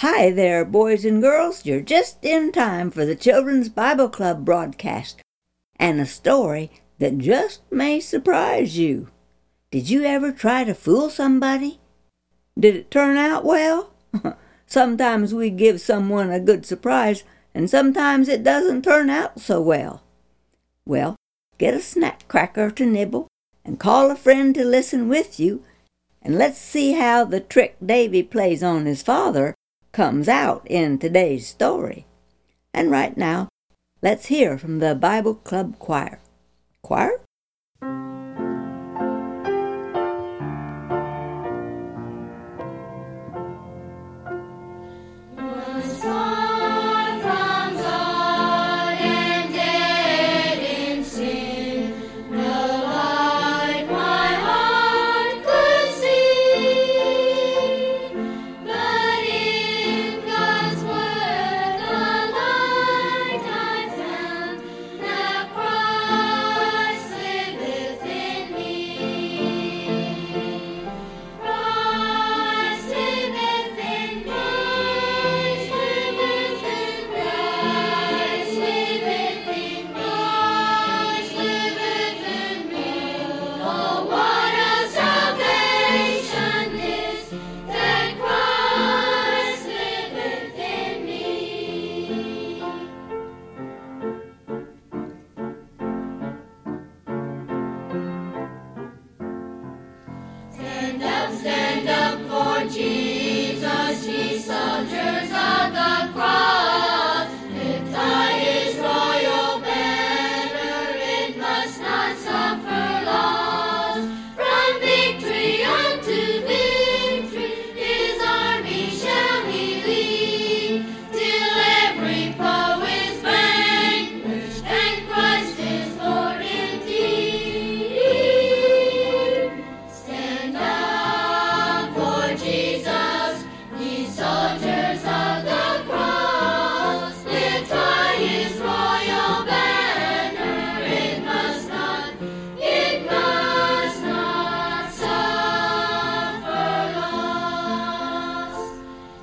Hi there, boys and girls. You're just in time for the Children's Bible Club broadcast and a story that just may surprise you. Did you ever try to fool somebody? Did it turn out well? Sometimes we give someone a good surprise, and sometimes it doesn't turn out so well. Well, get a snack cracker to nibble and call a friend to listen with you, and let's see how the trick Davy plays on his father comes out in today's story. And right now, let's hear from the Bible Club Choir. Choir? Stand up for Jesus, ye soldiers of the cross. Lift high his royal banner, it must not suffer loss. From victory unto victory, his army shall he lead, till every foe is vanquished, and Christ is Lord indeed. Stand up for Jesus, ye soldiers of the cross. Lift high his royal banner, it must not suffer loss.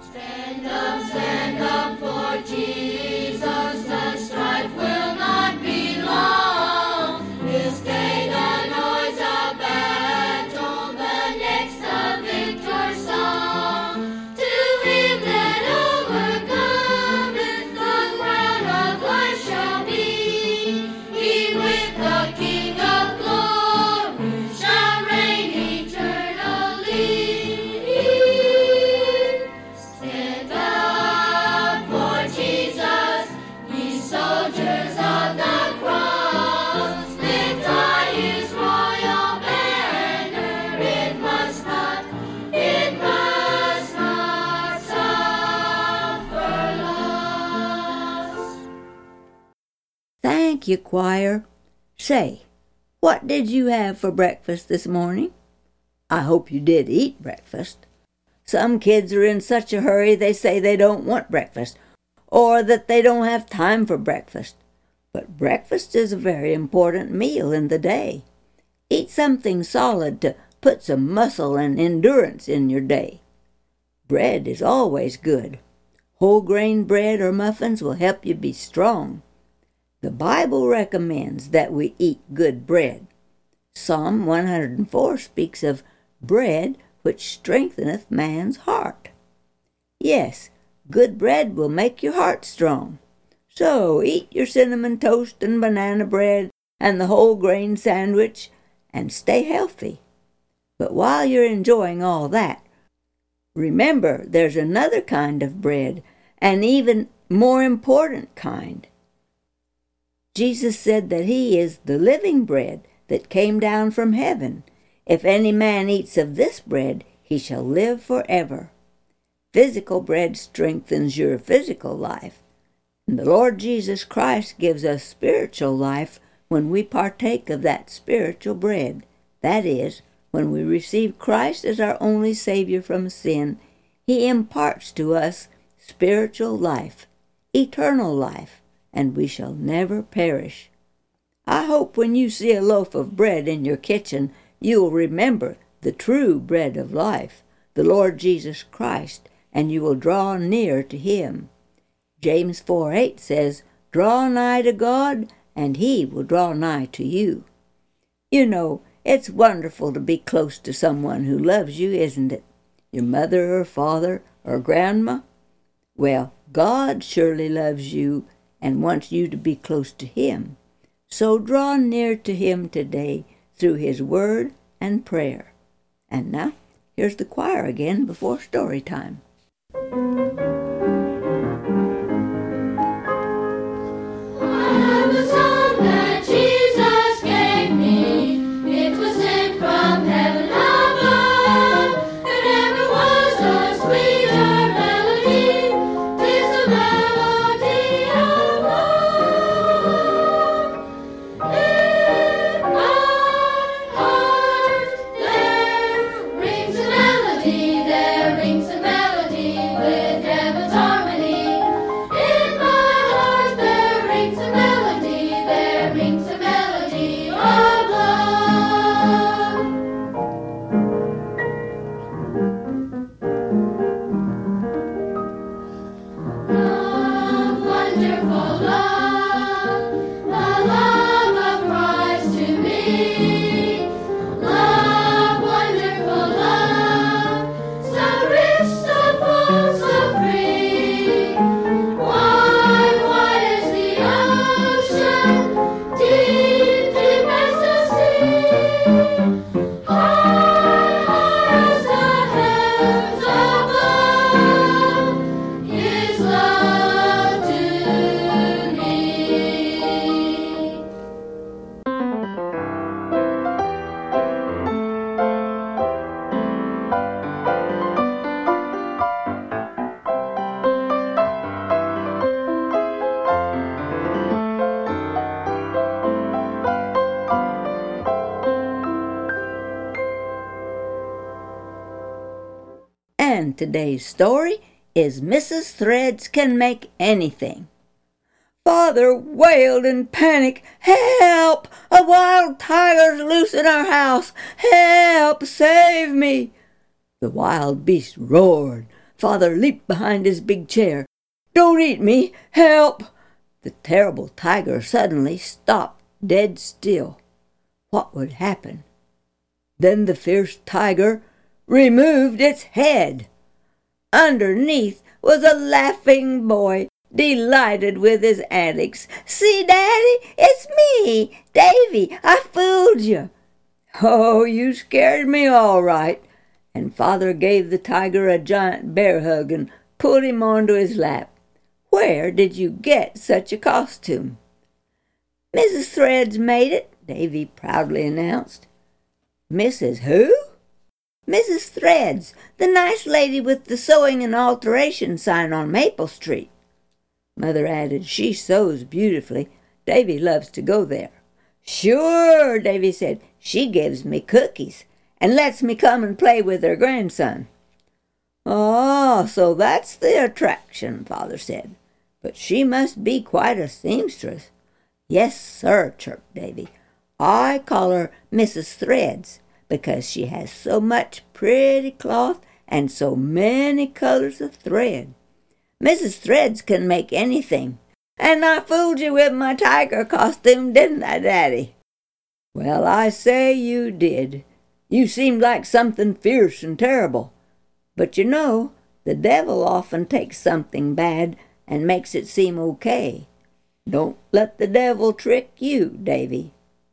Stand up for Jesus, the strife will not be long. This day the noise of battle, the next the victor's song. To him that overcometh, the crown of life shall be. He with the King of glory shall reign eternally. Stand up for Jesus, ye soldiers of the cross. Lift high his royal banner, it must not suffer loss. Thank you, choir. Say, what did you have for breakfast this morning? I hope you did eat breakfast. Some kids are in such a hurry they say they don't want breakfast, or that they don't have time for breakfast. But breakfast is a very important meal in the day. Eat something solid to put some muscle and endurance in your day. Bread is always good. Whole grain bread or muffins will help you be strong. The Bible recommends that we eat good bread. Psalm 104 speaks of bread which strengtheneth man's heart. Yes, good bread will make your heart strong. So eat your cinnamon toast and banana bread and the whole grain sandwich and stay healthy. But while you're enjoying all that, remember there's another kind of bread, an even more important kind. Jesus said that he is the living bread that came down from heaven. If any man eats of this bread, he shall live forever. Physical bread strengthens your physical life. And the Lord Jesus Christ gives us spiritual life when we partake of that spiritual bread. That is, when we receive Christ as our only Savior from sin, he imparts to us spiritual life, eternal life, and we shall never perish. I hope when you see a loaf of bread in your kitchen, you will remember the true bread of life, the Lord Jesus Christ, and you will draw near to him. James 4:8 says, "Draw nigh to God, and he will draw nigh to you." You know, it's wonderful to be close to someone who loves you, isn't it? Your mother or father or grandma? Well, God surely loves you and wants you to be close to him. So draw near to him today through his word and prayer. And now, here's the choir again before story time. And today's story is Mrs. Threads Can Make Anything. Father wailed in panic, "Help! A wild tiger's loose in our house! Help! Save me!" The wild beast roared. Father leaped behind his big chair. "Don't eat me! Help!" The terrible tiger suddenly stopped dead still. What would happen? Then the fierce tiger removed its head. Underneath was a laughing boy, delighted with his antics. "See, Daddy, it's me, Davy. I fooled you." "Oh, you scared me all right." And Father gave the tiger a giant bear hug and put him onto his lap. "Where did you get such a costume?" "Mrs. Threads made it," Davy proudly announced. "Mrs. who?" "Mrs. Threads, the nice lady with the sewing and alteration sign on Maple Street." Mother added, "She sews beautifully. Davy loves to go there." "Sure," Davy said. "She gives me cookies and lets me come and play with her grandson." "Oh, so that's the attraction," Father said. "But she must be quite a seamstress." "Yes, sir," chirped Davy. "I call her Mrs. Threads, because she has so much pretty cloth and so many colors of thread. Mrs. Threads can make anything. And I fooled you with my tiger costume, didn't I, Daddy?" "Well, I say you did. You seemed like something fierce and terrible. But you know, the devil often takes something bad and makes it seem okay. Don't let the devil trick you, Davy."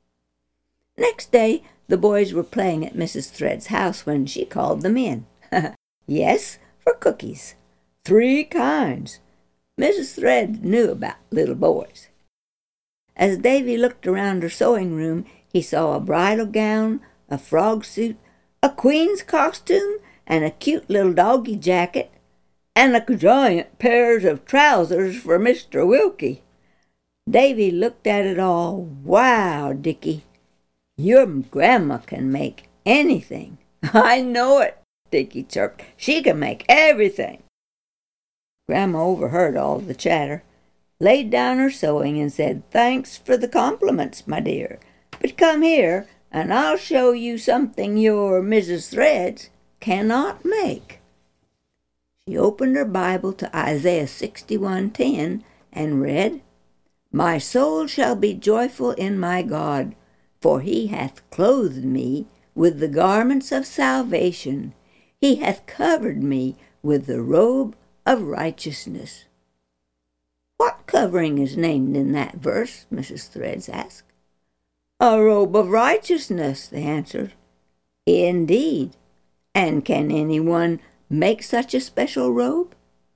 Next day, the boys were playing at Mrs. Thread's house when she called them in. Yes, for cookies. 3 kinds. Mrs. Thread knew about little boys. As Davy looked around her sewing room, he saw a bridal gown, a frog suit, a queen's costume, and a cute little doggy jacket, and a giant pairs of trousers for Mr. Wilkie. Davy looked at it all. "Wow, Dickie, your grandma can make anything." "I know it," Dickie chirped. "She can make everything." Grandma overheard all the chatter, laid down her sewing, and said, "Thanks for the compliments, my dear. But come here, and I'll show you something your Mrs. Threads cannot make." She opened her Bible to Isaiah 61:10 and read, "My soul shall be joyful in my God, for he hath clothed me with the garments of salvation. He hath covered me with the robe of righteousness." "What covering is named in that verse?" Mrs. Threads asked. "A robe of righteousness," they answered. "Indeed. And can anyone make such a special robe?"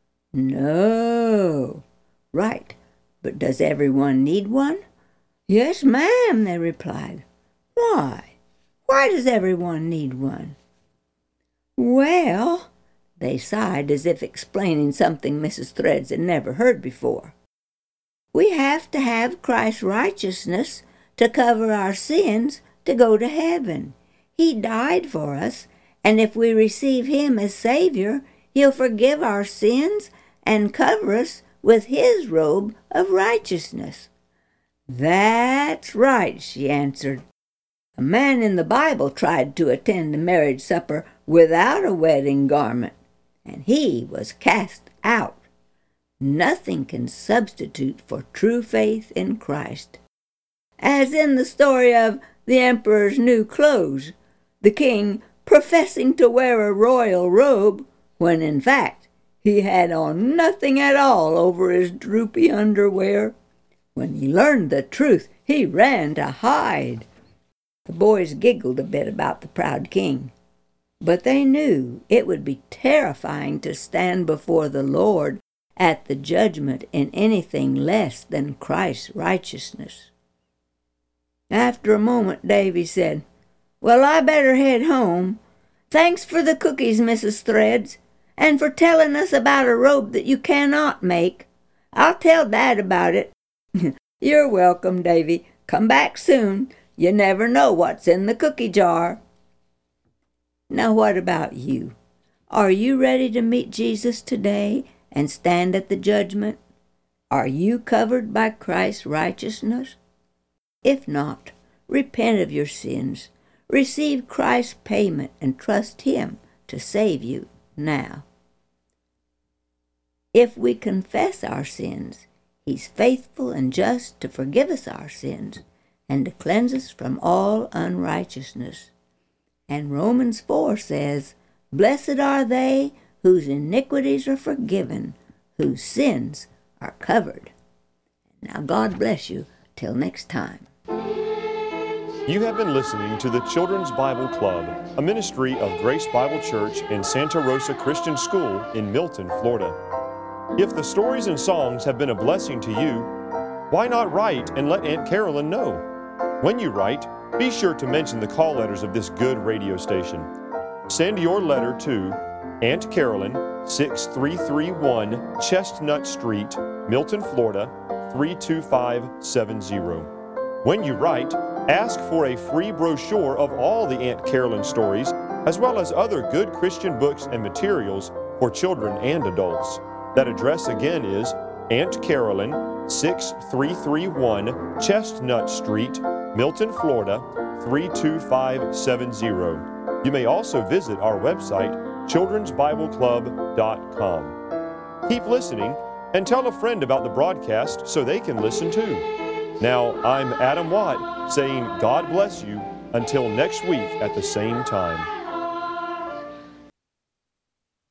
"No." "Right. But does everyone need one?" "Yes, ma'am," they replied. "Why? Why does everyone need one?" "Well," they sighed as if explaining something Mrs. Threads had never heard before, "we have to have Christ's righteousness to cover our sins to go to heaven. He died for us, and if we receive him as Savior, he'll forgive our sins and cover us with his robe of righteousness." "That's right," she answered. "A man in the Bible tried to attend a marriage supper without a wedding garment, and he was cast out. Nothing can substitute for true faith in Christ. As in the story of the emperor's new clothes, the king professing to wear a royal robe, when in fact he had on nothing at all over his droopy underwear. When he learned the truth, he ran to hide." The boys giggled a bit about the proud king, but they knew it would be terrifying to stand before the Lord at the judgment in anything less than Christ's righteousness. After a moment, Davy said, "Well, I better head home. Thanks for the cookies, Mrs. Threads, and for telling us about a robe that you cannot make. I'll tell Dad about it." "You're welcome, Davy. Come back soon. You never know what's in the cookie jar." Now what about you? Are you ready to meet Jesus today and stand at the judgment? Are you covered by Christ's righteousness? If not, repent of your sins, receive Christ's payment, and trust him to save you now. If we confess our sins, he's faithful and just to forgive us our sins and to cleanse us from all unrighteousness. And Romans 4 says, "Blessed are they whose iniquities are forgiven, whose sins are covered." Now God bless you till next time. You have been listening to the Children's Bible Club, a ministry of Grace Bible Church in Santa Rosa Christian School in Milton, Florida. If the stories and songs have been a blessing to you, why not write and let Aunt Carolyn know? When you write, be sure to mention the call letters of this good radio station. Send your letter to Aunt Carolyn, 6331 Chestnut Street, Milton, Florida, 32570. When you write, ask for a free brochure of all the Aunt Carolyn stories, as well as other good Christian books and materials for children and adults. That address again is Aunt Carolyn, 6331 Chestnut Street, Milton, Florida, 32570. You may also visit our website, childrensbibleclub.com. Keep listening and tell a friend about the broadcast so they can listen too. Now, I'm Adam Watt saying God bless you until next week at the same time.